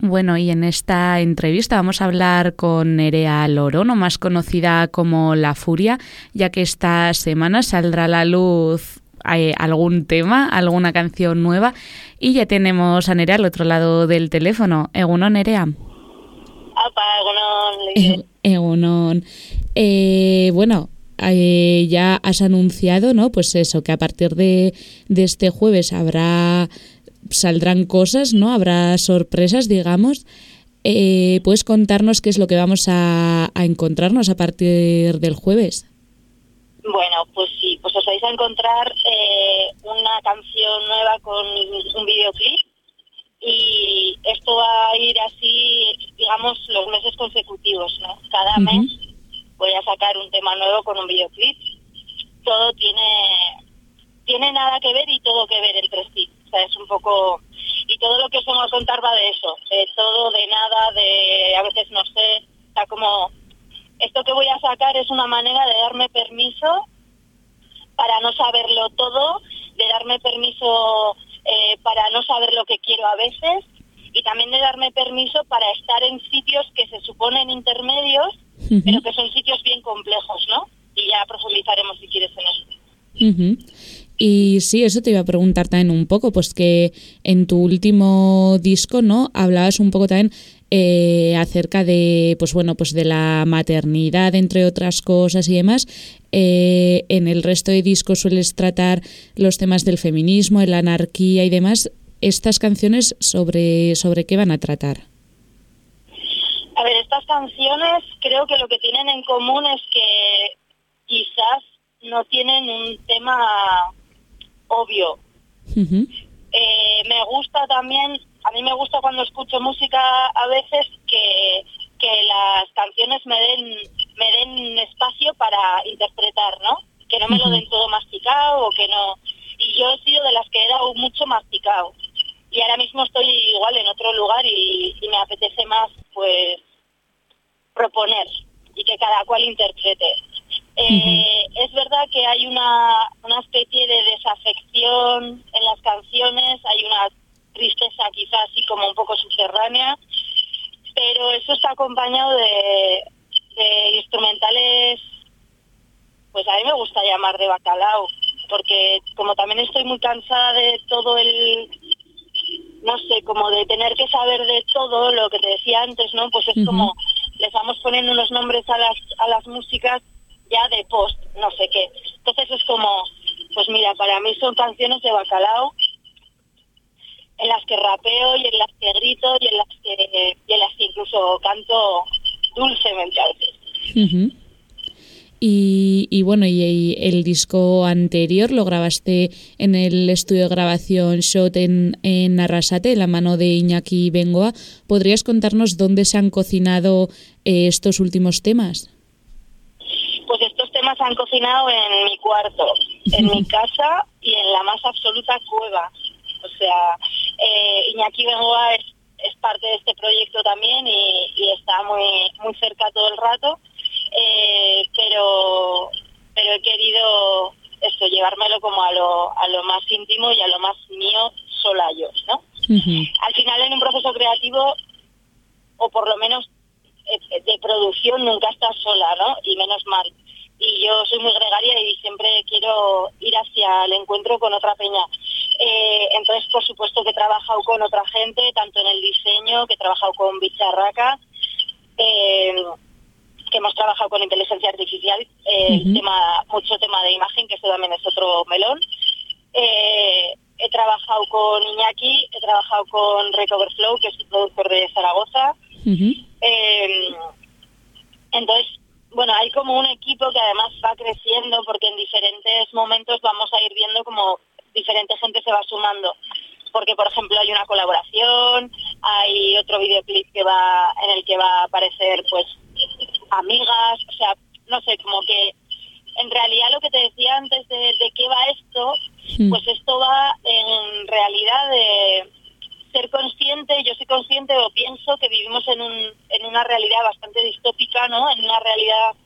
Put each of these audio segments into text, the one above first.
Bueno, y en esta entrevista vamos a hablar con Nerea Lorono, más conocida como La Furia, ya que esta semana saldrá a la luz algún tema, alguna canción nueva, y ya tenemos a Nerea al otro lado del teléfono. Egunon, Nerea. Apa, egunon. Egunon. Bueno, ya has anunciado, ¿no? Pues eso, que a partir de este jueves saldrán cosas, ¿no? Habrá sorpresas, digamos. ¿Puedes contarnos qué es lo que vamos a encontrarnos a partir del jueves? Bueno, pues sí, pues os vais a encontrar una canción nueva con un videoclip y esto va a ir así, digamos, los meses consecutivos, ¿no? Cada mes voy a sacar un tema nuevo con un videoclip. Todo tiene nada que ver y todo que ver entre sí. O sea, es un poco... Y todo lo que os vengo a contar va de eso, de todo, de nada, de a veces no sé, está como... Esto que voy a sacar es una manera de darme permiso para no saberlo todo, de darme permiso para no saber lo que quiero a veces y también de darme permiso para estar en sitios que se suponen intermedios, pero que son sitios bien complejos, ¿no? Y ya profundizaremos si quieres en eso. Y sí, eso te iba a preguntar también un poco, pues que en tu último disco, ¿no? Hablabas un poco también acerca de, pues bueno, pues de la maternidad, entre otras cosas y demás. En el resto de discos sueles tratar los temas del feminismo, de la anarquía y demás. ¿Estas canciones sobre qué van a tratar? A ver, estas canciones creo que lo que tienen en común es que quizás no tienen un tema obvio. Me gusta también, a mí me gusta cuando escucho música a veces que las canciones me den espacio para interpretar, ¿no? Que no me lo den todo masticado o que no... Y yo he sido de las que he dado mucho masticado. Y ahora mismo estoy igual en otro lugar y me apetece más, pues, proponer y que cada cual interprete. Es verdad que hay una especie de desafección en las canciones, hay una tristeza quizás así como un poco subterránea, pero eso está acompañado de instrumentales, pues a mí me gusta llamar de bacalao, porque como también estoy muy cansada de todo no sé, como de tener que saber de todo lo que te decía antes, ¿no? Pues es como, les vamos poniendo unos nombres a las músicas ya de post, no sé qué. Entonces es como, pues mira, para mí son canciones de bacalao en las que rapeo y en las que grito y en las que incluso canto dulcemente a veces. Y bueno, y el disco anterior lo grabaste en el estudio de grabación Shot en Arrasate, la mano de Iñaki Bengoa. ¿Podrías contarnos dónde se han cocinado estos últimos temas? Pues estos temas se han cocinado en mi cuarto, en mi casa y en la más absoluta cueva. O sea, Iñaki Bengoa es parte de este proyecto también y está muy cerca todo el rato. Pero he querido llevármelo como a lo más íntimo y a lo más mío sola yo, ¿no? Al final en un proceso creativo, o por lo menos de producción, nunca estás sola, ¿no? Y menos mal. Y yo soy muy gregaria y siempre quiero ir hacia el encuentro con otra peña. Entonces, por supuesto que he trabajado con otra gente, tanto en el diseño, que he trabajado con Bicharraca, que hemos trabajado con inteligencia artificial, mucho tema de imagen, que eso también es otro melón. He trabajado con Iñaki, he trabajado con Recover Flow, que es un productor de Zaragoza. Entonces, bueno, hay como un equipo que además va creciendo porque en diferentes momentos vamos a ir viendo como diferente gente se va sumando. Porque, por ejemplo, hay una colaboración, hay otro videoclip en el que va a aparecer, pues, amigas, o sea, no sé, como que en realidad lo que te decía antes de qué va esto, pues esto va en realidad de ser consciente. Yo soy consciente o pienso que vivimos en una realidad bastante distópica, ¿no? En una realidad,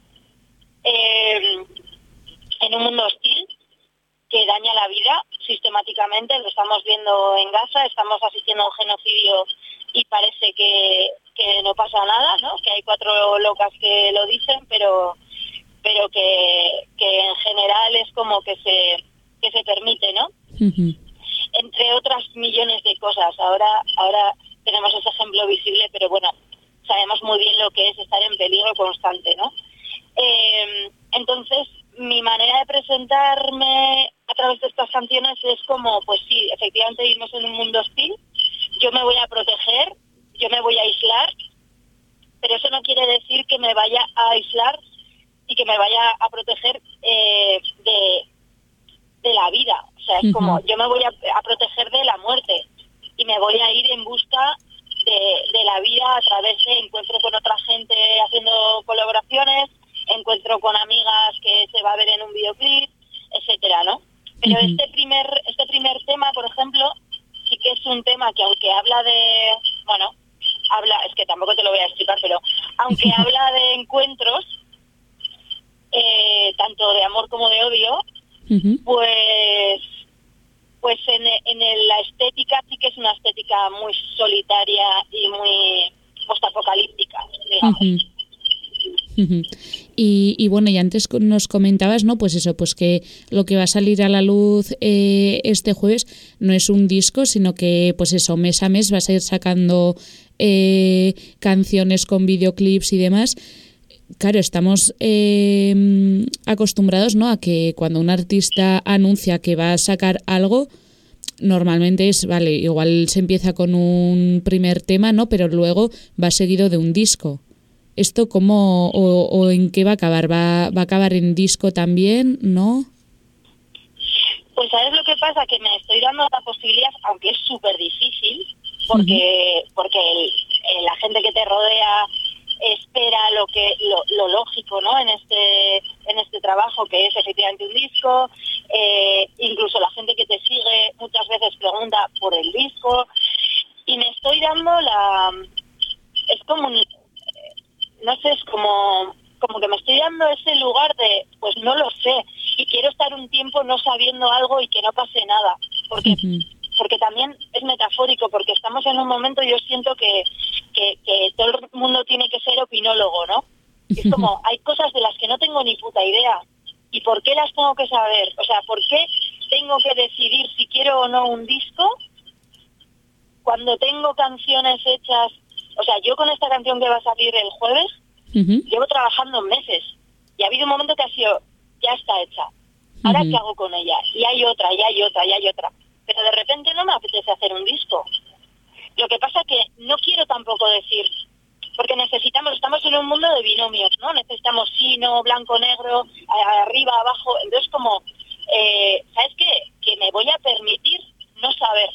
en un mundo hostil que daña la vida sistemáticamente. Lo estamos viendo en Gaza, estamos asistiendo a un genocidio y parece que no pasa nada, ¿no? Que hay 4 locas que lo dicen, pero que en general es como que se permite, ¿no? Ujú. Entre otras millones de cosas. Ahora tenemos ese ejemplo visible, pero bueno, sabemos muy bien lo que es estar en peligro constante, ¿no? Entonces, mi manera de presentarme a través de estas canciones es como, pues sí, efectivamente vivimos en un mundo hostil, yo me voy a proteger, yo me voy a aislar, pero eso no quiere decir que me vaya a aislar y que me vaya a proteger de la vida. O sea, es como, yo me voy a proteger de la muerte y me voy a ir en busca de la vida a través de encuentro con otra gente haciendo colaboraciones, encuentro con amigas que se va a ver en un videoclip, etcétera, ¿no? Pero este primer tema, por ejemplo, sí que es un tema que aunque habla de, bueno, es que tampoco te lo voy a explicar, pero aunque habla de encuentros, tanto de amor como de odio, pues la estética sí que es una estética muy solitaria y muy postapocalíptica, digamos. Y bueno, y antes nos comentabas, ¿no? Pues eso, pues que lo que va a salir a la luz este jueves no es un disco, sino que, pues eso, mes a mes vas a ir sacando canciones con videoclips y demás. Claro, estamos acostumbrados, ¿no? A que cuando un artista anuncia que va a sacar algo, normalmente es, vale, igual se empieza con un primer tema, ¿no? Pero luego va seguido de un disco. ¿Esto cómo o en qué va a acabar? ¿Va a acabar en disco también, no? Pues ¿sabes lo que pasa? Que me estoy dando la posibilidad, aunque es súper difícil, porque la gente que te rodea espera lo lógico, ¿no? En este trabajo, que es efectivamente un disco. Incluso la gente que te sigue muchas veces pregunta por el disco, y me estoy dando es como no sé, es como que me estoy dando ese lugar de, pues no lo sé, y quiero estar un tiempo no sabiendo algo y que no pase nada, porque también es metafórico, porque estamos en un momento, yo siento que todo el mundo tiene que ser opinólogo, ¿no? Es como, hay cosas de las que no tengo ni puta idea, ¿y por qué las tengo que saber? O sea, ¿por qué tengo que decidir si quiero o no un disco cuando tengo canciones hechas? O sea, yo con esta canción que va a salir el jueves, llevo trabajando meses. Y ha habido un momento que ha sido, ya está hecha. Ahora, ¿qué hago con ella? Y hay otra, y hay otra, y hay otra. Pero de repente no me apetece hacer un disco. Lo que pasa que no quiero tampoco decir, porque estamos en un mundo de binomios, ¿no? Necesitamos sí, no, blanco, negro, arriba, abajo. Entonces, como, ¿sabes qué? Que me voy a permitir no saber.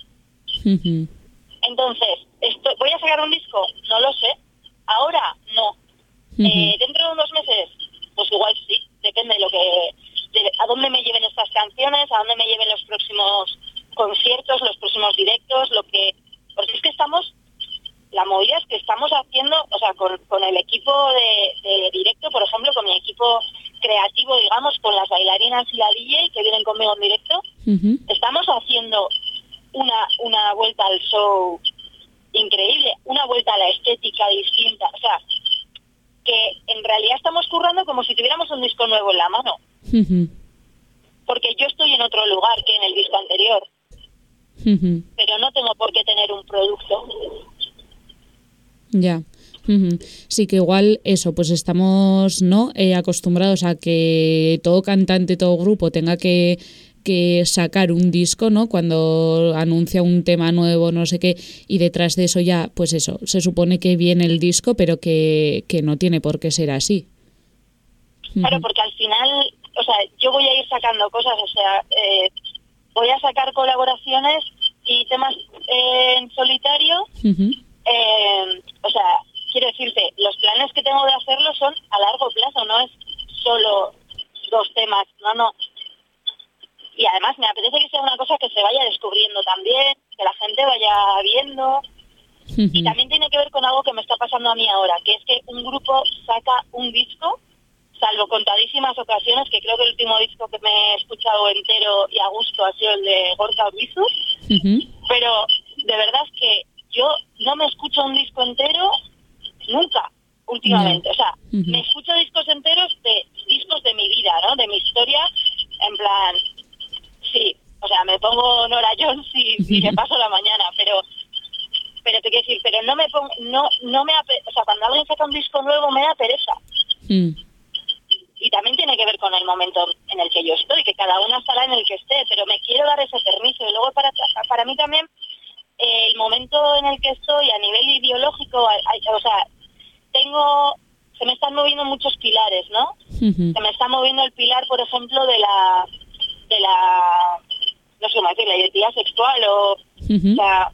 Entonces, ¿voy a sacar un disco? No lo sé. Ahora, no. ¿Dentro de unos meses? Pues igual sí. Depende de a dónde me lleven estas canciones, a dónde me lleven los próximos conciertos, los próximos directos, porque es que la movida es que estamos haciendo, o sea, con el equipo de directo, por ejemplo, con mi equipo creativo, digamos, con las bailarinas y la DJ que vienen conmigo en directo, estamos haciendo una vuelta al show increíble, una vuelta a la estética distinta, o sea, que en realidad estamos currando como si tuviéramos un disco nuevo en la mano, porque yo estoy en otro lugar que en el disco anterior, pero no tengo por qué tener un producto. Ya. Sí, que igual eso, pues estamos, ¿no? Acostumbrados a que todo cantante, todo grupo tenga que sacar un disco, ¿no? Cuando anuncia un tema nuevo, no sé qué, y detrás de eso ya, pues eso, se supone que viene el disco, pero que no tiene por qué ser así. Claro, porque al final, o sea, yo voy a ir sacando cosas, o sea, voy a sacar colaboraciones y temas en solitario, o sea, quiero decirte, los planes que tengo de hacerlo son a largo plazo, no es solo 2 temas, no. Y además me apetece que sea una cosa que se vaya descubriendo también, que la gente vaya viendo. Y también tiene que ver con algo que me está pasando a mí ahora, que es que un grupo saca un disco, salvo contadísimas ocasiones, que creo que el último disco que me he escuchado entero y a gusto ha sido el de Gorka Urbizu, pero de verdad es que yo no me escucho un disco entero nunca, últimamente. O sea, me escucho discos enteros de discos de mi vida, ¿no? De mi historia, en plan, sí, o sea, me pongo Nora Jones y me paso la mañana, pero te quiero decir, pero no me pongo, o sea, cuando alguien saca un disco nuevo me da pereza. Y también tiene que ver con el momento en el que yo estoy, que cada uno estará en el que esté, pero me quiero dar ese permiso. Y luego para mí también, el momento en el que estoy a nivel ideológico, o sea, se me están moviendo muchos pilares, ¿no? Se me está moviendo el pilar, por ejemplo, de la no sé cómo decir, la identidad sexual o sea,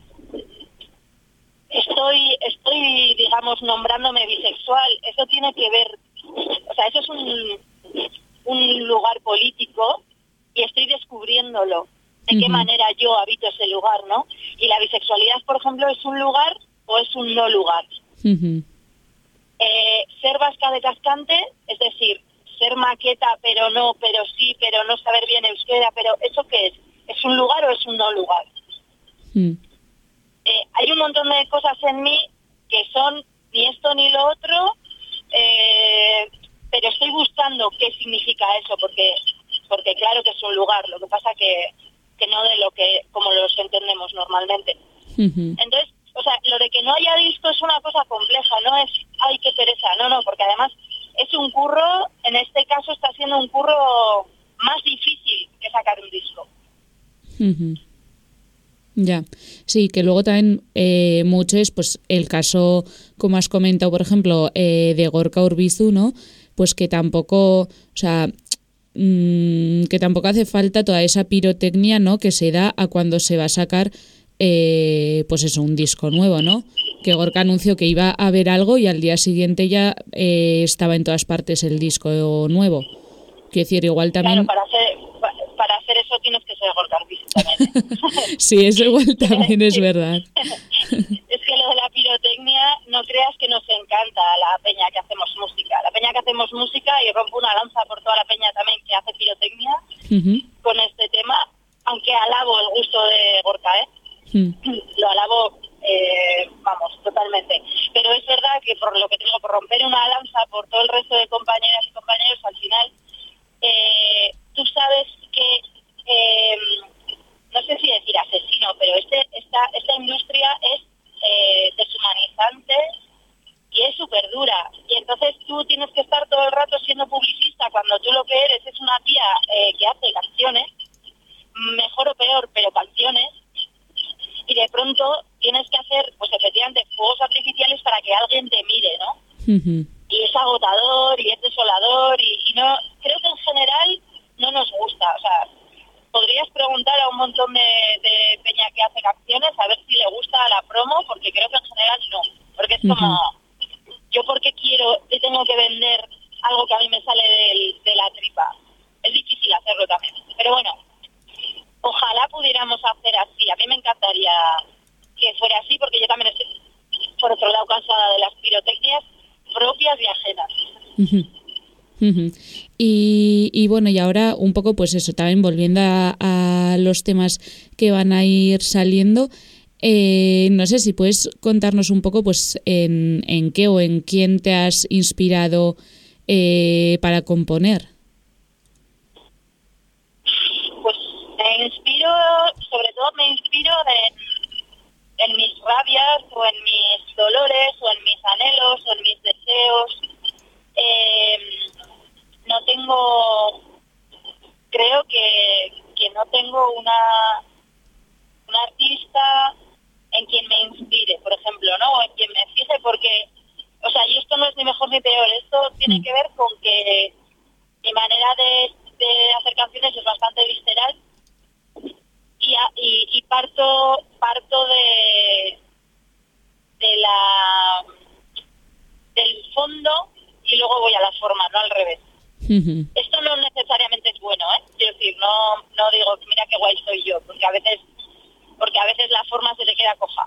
estoy, digamos, nombrándome bisexual. Eso tiene que ver, o sea, eso es un lugar político y estoy descubriéndolo. De qué manera yo habito ese lugar, ¿no? Y la bisexualidad, por ejemplo, ¿es un lugar o es un no lugar? Ser vasca de cascante, es decir, ser maqueta, pero sí, pero no saber bien euskera, pero ¿eso qué es? ¿Es un lugar o es un no lugar? Hay un montón de cosas en mí que son ni esto ni lo otro, pero estoy buscando qué significa eso, porque claro que es un lugar, lo que pasa que no de lo que como los entendemos normalmente. Entonces, o sea, lo de que no haya disco es una cosa compleja, no es ay qué pereza, no, porque además es un curro, en este caso está siendo un curro más difícil que sacar un disco. Ya, sí, que luego también mucho es pues el caso, como has comentado, por ejemplo, de Gorka Urbizu, ¿no? Pues que tampoco, o sea, que tampoco hace falta toda esa pirotecnia, ¿no? Que se da a cuando se va a sacar, pues eso, un disco nuevo, ¿no? Que Gorka anunció que iba a haber algo y al día siguiente ya estaba en todas partes el disco nuevo. Quiero decir, igual también... Claro, para hacer eso tienes que ser Gorka Urbizu también. Sí, eso igual también es verdad. Es que lo de la pirotecnia, no creas que nos encanta a la peña que hacemos música. La peña que hacemos música, y rompo una lanza por toda la peña también que hace pirotecnia con este tema, aunque alabo el gusto de Gorka, lo alabo, vamos, totalmente. Pero es verdad que por lo que tengo, por romper una lanza por todo el resto de compañeras y compañeros, al final, tú sabes que, no sé si decir asesino, pero esta industria es deshumanizante y es súper dura. Y entonces tú tienes que estar todo el rato siendo publicista cuando tú lo que eres es una tía que hace canciones, mejor o peor, pero canciones, y de pronto tienes que hacer, pues efectivamente, fuegos artificiales para que alguien te mire, ¿no? Y es agotador y es desolador y no, creo que en general no nos gusta. O sea, podrías preguntar a un montón de peña que hace canciones a ver si le gusta la promo, porque creo que en general no, porque es como, yo porque tengo que vender algo que a mí me sale de la tripa. Es difícil hacerlo también, pero bueno, ojalá pudiéramos hacer así. A mí me encantaría que fuera así, porque yo también estoy, por otro lado, cansada de las pirotecnias propias y ajenas. Y bueno, y ahora un poco pues eso, también volviendo a los temas que van a ir saliendo, no sé si puedes contarnos un poco pues en qué o en quién te has inspirado para componer. Pues sobre todo me inspiro en mis rabias o en mis dolores o en mis anhelos o en mis deseos. No tengo, creo que no tengo una artista en quien me inspire, por ejemplo, ¿no? O en quien me fije, porque, o sea, y esto no es ni mejor ni peor, esto tiene que ver con que mi manera de hacer canciones es bastante visceral y parto del fondo y luego voy a la forma, no al revés. Esto no necesariamente es bueno, quiero decir, no digo mira qué guay soy yo, porque a veces la forma se te queda coja.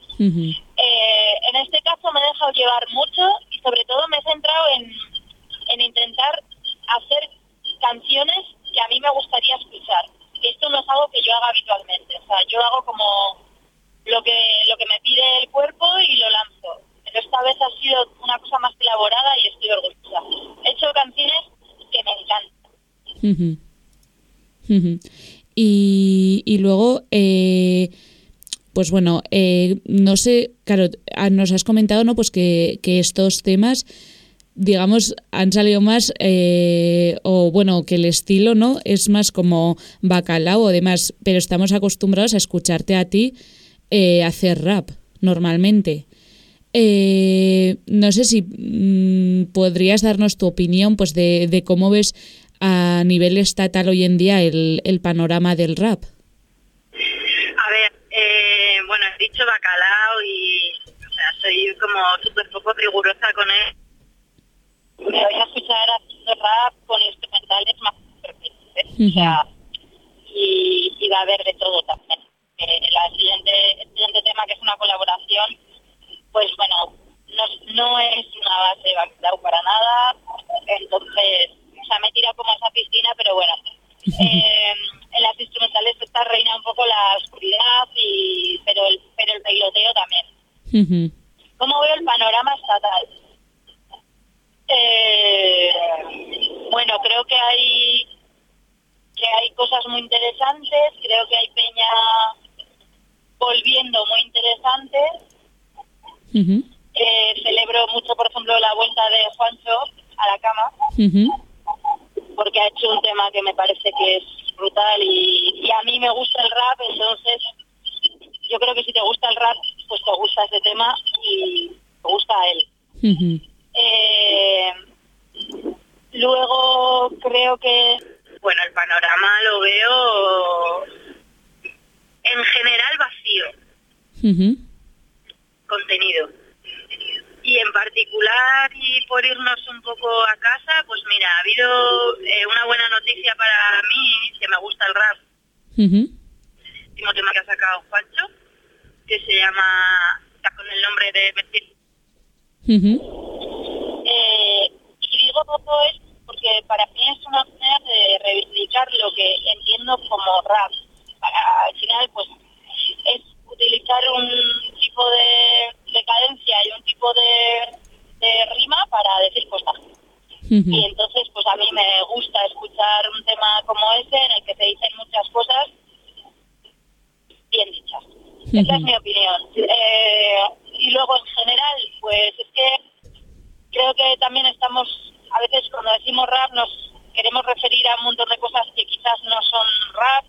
En este caso me he dejado llevar mucho y sobre todo me he centrado en intentar hacer canciones que a mí me gustaría escuchar. Esto no es algo que yo haga habitualmente, o sea, yo hago como lo que me pide el Ujú. Ujú. Y luego, pues bueno, no sé, claro, nos has comentado, ¿no? Pues que estos temas, digamos, han salido más, o bueno, que el estilo, ¿no? Es más como bacalao o demás, pero estamos acostumbrados a escucharte a ti hacer rap normalmente. No sé si podrías darnos tu opinión pues de cómo ves a nivel estatal hoy en día el panorama del rap. A ver, bueno, he dicho bacalao y, o sea, soy como súper poco rigurosa con él. Me voy a escuchar haciendo rap con instrumentales más perfectos, o sea, y va a haber de todo también. El siguiente tema, que es una colaboración, pues bueno, no es una base de bacalao para nada, entonces, o sea, me tira como a esa piscina, pero bueno. En las instrumentales está reina un poco la oscuridad, pero el bailoteo también. ¿Cómo veo el panorama estatal? Bueno, creo que hay cosas muy interesantes, creo que hay peña volviendo muy interesante. Celebro mucho, por ejemplo, la vuelta de Juancho a la cama, porque ha hecho un tema que me parece que es brutal y a mí me gusta el rap, entonces yo creo que si te gusta el rap, pues te gusta ese tema y te gusta a él. Luego creo que, bueno, el panorama lo veo en general vacío. Contenido. Y en particular, y por irnos un poco a casa, pues mira, ha habido una buena noticia para mí, que me gusta el rap. El último tema que ha sacado Juancho, que se llama, está con el nombre de Vestir. Y digo todo esto porque para mí es una manera de reivindicar lo que entiendo como rap. Al final, pues, es utilizar un tipo de cadencia y un tipo de rima para decir cosas. Y entonces, pues a mí me gusta escuchar un tema como ese, en el que se dicen muchas cosas bien dichas. Esa es mi opinión. Y luego, en general, pues es que creo que también estamos, a veces cuando decimos rap, nos queremos referir a un montón de cosas que quizás no son rap.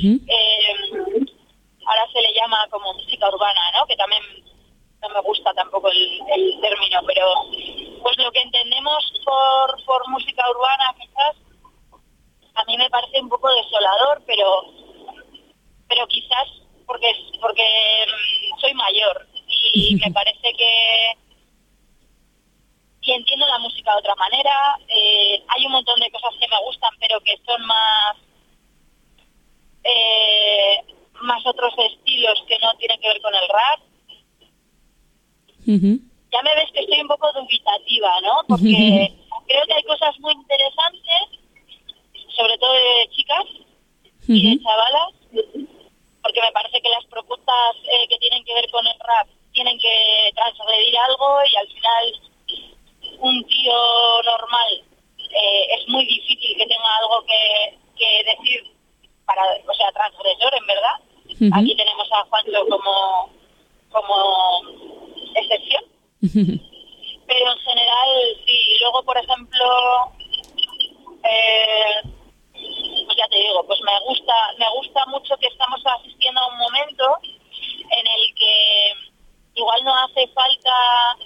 Ahora se le llama como música urbana, ¿no? Que también no me gusta tampoco el término, pero pues lo que entendemos por música urbana quizás a mí me parece un poco desolador, pero quizás porque soy mayor y me parece que y entiendo la música de otra manera. Hay un montón de cosas que me gustan, pero que son más otros estilos que no tienen que ver con el rap. Ya me ves que estoy un poco dubitativa, ¿no? Porque creo que hay cosas muy interesantes, sobre todo de chicas y de chavalas, porque me parece que las propuestas que tienen que ver con el rap tienen que transgredir algo y al final un tío normal es muy difícil que tenga algo que decir o sea, transgresor, en verdad. Aquí tenemos a Juancho como excepción. Pero en general, sí. Luego, por ejemplo, pues ya te digo, pues me gusta mucho que estamos asistiendo a un momento en el que igual no hace falta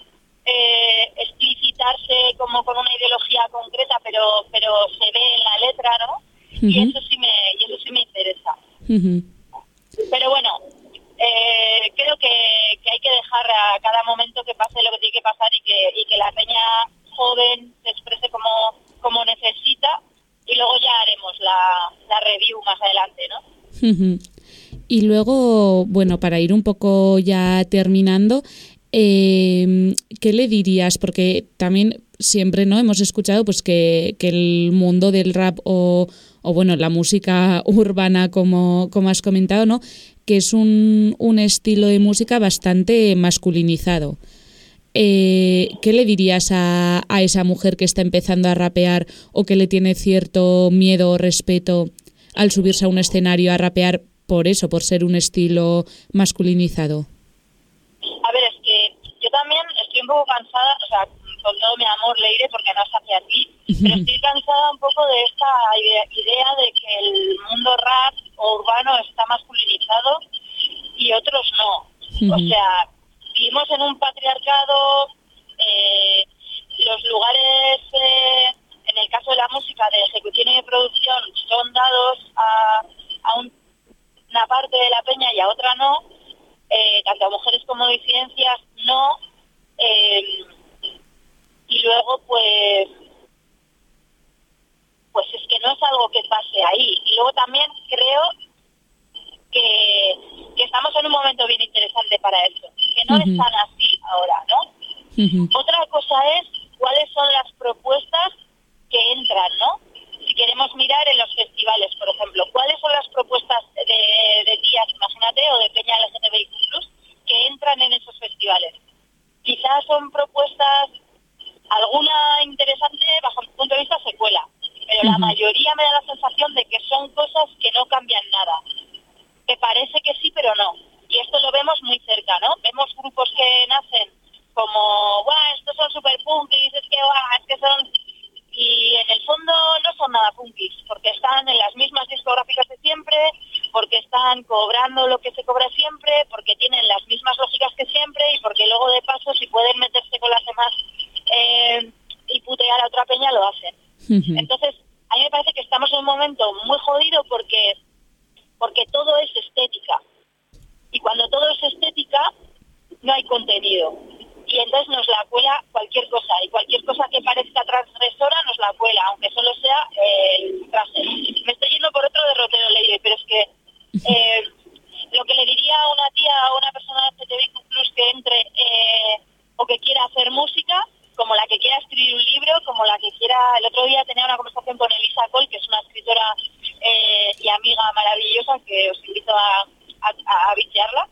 explicitarse como con una ideología concreta, pero se ve en la letra, ¿no? Y eso sí me interesa. Pero bueno, creo que hay que dejar a cada momento que pase lo que tiene que pasar y que la peña joven se exprese como necesita y luego ya haremos la review más adelante, ¿no? Y luego, bueno, para ir un poco ya terminando, ¿qué le dirías? Porque también siempre no hemos escuchado pues que el mundo del rap o bueno, la música urbana, como has comentado, ¿no? Que es un estilo de música bastante masculinizado. ¿qué le dirías a esa mujer que está empezando a rapear o que le tiene cierto miedo o respeto al subirse a un escenario a rapear por eso, por ser un estilo masculinizado? A ver, es que yo también estoy un poco cansada, o sea, con todo mi amor le diré porque no es hacia ti, pero estoy cansada un poco de esta idea de que el mundo rap o urbano está masculinizado y otros no. O sea, vivimos en un patriarcado, los lugares, en el caso de la música, de ejecución y de producción, son dados a una parte de la peña y a otra no, tanto a mujeres como disidencias no, y luego pues es que no es algo que pase ahí. Y luego también creo que estamos en un momento bien interesante para eso, que no es tan así ahora, ¿no? Otra cosa es cuáles son las propuestas que entran, ¿no? Si queremos mirar en los festivales, por ejemplo, ¿cuáles son las propuestas de tías, imagínate, o de peña LGTBIQ+, que entran en esos festivales? Quizás son propuestas, alguna interesante bajo mi punto de vista se cuela, pero la mayoría me da la sensación de que son cosas que no cambian nada. Que parece que sí, pero no. Y esto lo vemos muy cerca, ¿no? Vemos grupos que nacen como, ¡guau, estos son super punkis, es que son... Y en el fondo no son nada punkis, porque están en las mismas discográficas de siempre, porque están cobrando lo que se cobra siempre, porque tienen las mismas lógicas que siempre y porque luego de paso si pueden meterse con las demás y putear a otra peña lo hacen. Entonces, a mí me parece que estamos en un momento muy jodido porque todo es estética. Y cuando todo es estética, no hay contenido. Y entonces nos la cuela cualquier cosa. Y cualquier cosa que parezca transgresora nos la cuela, aunque solo sea el traje. Me estoy yendo por otro derrotero, le diré, pero es que lo que le diría a una tía o a una persona de LGTBIQ+, que entre o que quiera hacer música, como la que quiera escribir un libro, como la que quiera... El otro día tenía una conversación con Elisa Cole, que es una escritora y amiga maravillosa, que os invito a bichearla.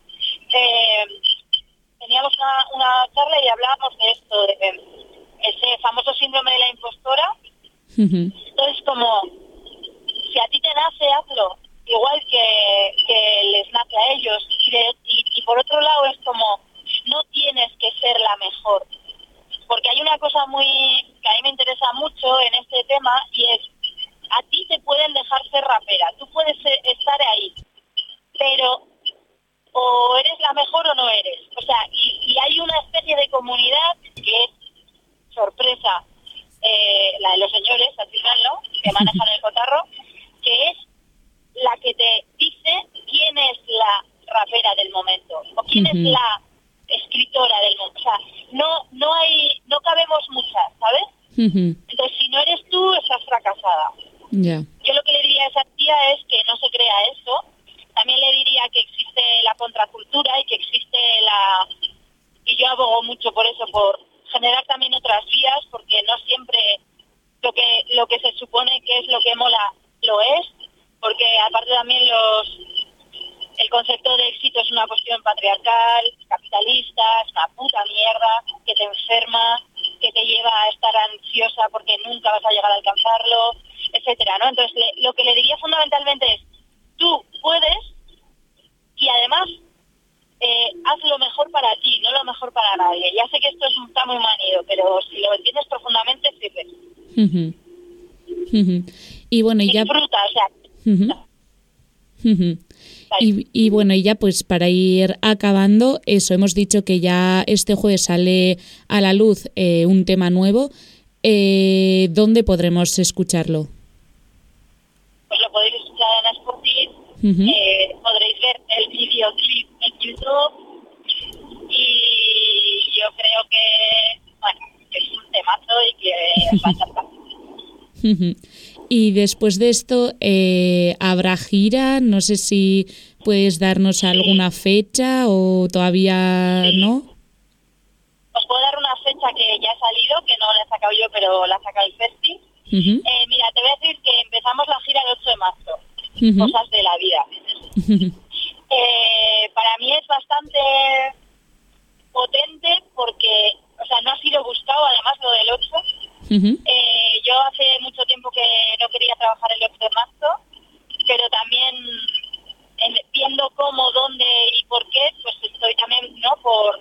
Teníamos una charla y hablábamos de esto, de ese famoso síndrome de la impostora. Entonces, como, si a ti te nace, hazlo, igual que les nace a ellos. Y por otro lado es como, no tienes que ser la mejor. Porque hay una cosa que a mí me interesa mucho en este tema, y es, a ti te pueden dejar ser rapera, tú puedes estar ahí, pero o eres la mejor o no eres. O sea, y hay una especie de comunidad que es sorpresa, la de los señores, al final, ¿no?, que manejan el cotarro, que es la que te dice quién es la rapera del momento, o quién es la escritora del momento. O sea, no cabemos muchas, ¿sabes? Entonces, si no eres tú, estás fracasada. Yo lo que le diría a esa tía es que no se crea eso. También le diría que existe la contracultura y que existe y yo abogo mucho por eso, por generar también otras vías, porque no siempre lo que se supone que es lo que mola lo es, porque aparte también el concepto de éxito es una cuestión patriarcal, capitalista, es una puta mierda, que te enferma, que te lleva a estar ansiosa porque nunca vas a llegar a alcanzarlo, etcétera, ¿no? Entonces, lo que le diría fundamentalmente es, tú puedes, y además haz lo mejor para ti, no lo mejor para nadie. Ya sé que esto está muy manido, pero si lo entiendes profundamente, sirve. Y bueno, y ya... Disfruta, o sea... Y bueno, y ya pues para ir acabando, eso, hemos dicho que ya este jueves sale a la luz un tema nuevo. ¿Dónde podremos escucharlo? Pues lo podéis escuchar en Spotify, podréis ver el videoclip en YouTube y yo creo que es un temazo y que os va a encantar. Y después de esto, ¿habrá gira? No sé si puedes darnos alguna fecha o todavía no. Os puedo dar una fecha que ya ha salido, que no la he sacado yo, pero la ha sacado el Festi. Mira, te voy a decir que empezamos la gira el 8 de marzo. Cosas de la vida. Para mí es bastante potente porque Ujú. Yo hace mucho tiempo que no quería trabajar el 8 de marzo, pero también viendo cómo, dónde y por qué, pues estoy también, ¿no?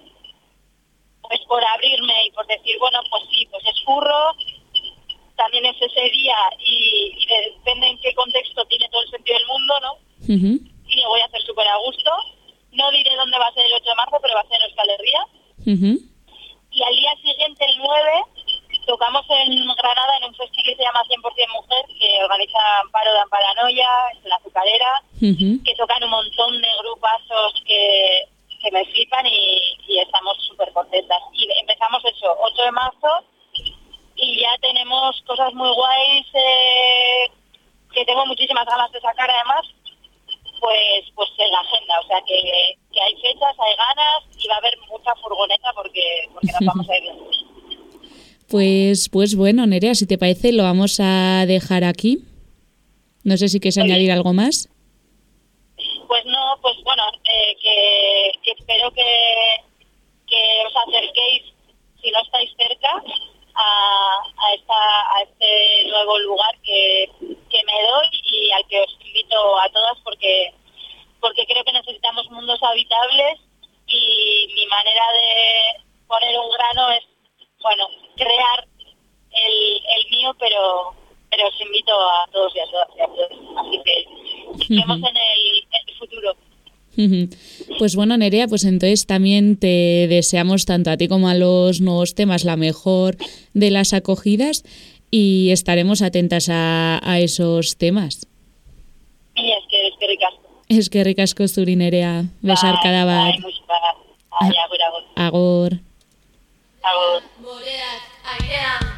Por abrirme y por decir, bueno, pues sí, pues es curro, también es ese día y depende en qué contexto tiene todo el sentido del mundo, ¿no? Ujú. Y lo voy a hacer súper a gusto. No diré dónde va a ser el 8 de marzo, pero va a ser en Euskal Herria. Ujú. Y al día siguiente, el 9, tocamos en Granada en un festival que se llama 100% Mujer, que organiza Amparo de Amparanoia, en la Azucarera, Ujú. que tocan un montón de grupazos que me flipan y estamos súper contentas. Y empezamos eso, 8 de marzo, y ya tenemos cosas muy guays que tengo muchísimas ganas de sacar además, pues en la agenda. O sea que hay fechas, hay ganas y va a haber mucha furgoneta porque nos vamos a ir bien. Pues bueno, Nerea, si te parece, lo vamos a dejar aquí. No sé si quieres Muy añadir bien. algo más. Pues no, pues bueno, que espero que os acerquéis, si no estáis cerca, a este nuevo lugar que me doy y al que os invito a todas porque creo que necesitamos mundos habitables y mi manera de poner un grano es, bueno, crear el mío, pero os invito a todos y a todas. Así que nos vemos en el futuro. Ujú. Pues bueno, Nerea, pues entonces también te deseamos tanto a ti como a los nuevos temas la mejor de las acogidas y estaremos atentas a esos temas. Y es que ricasco. Es que ricasco zuri, Nerea. Besarkada bat. Muchas gracias. Agur. Agor. Agur. Moreak airean